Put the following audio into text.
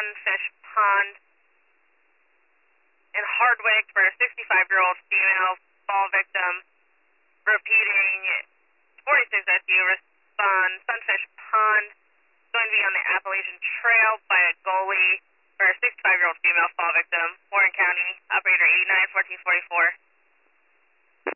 Sunfish Pond in Hardwick for a 65-year-old female fall victim. Repeating, 46 SU, respond Sunfish Pond, going to be on the Appalachian Trail by a goalie for a 65-year-old female fall victim. Warren County, operator 891444.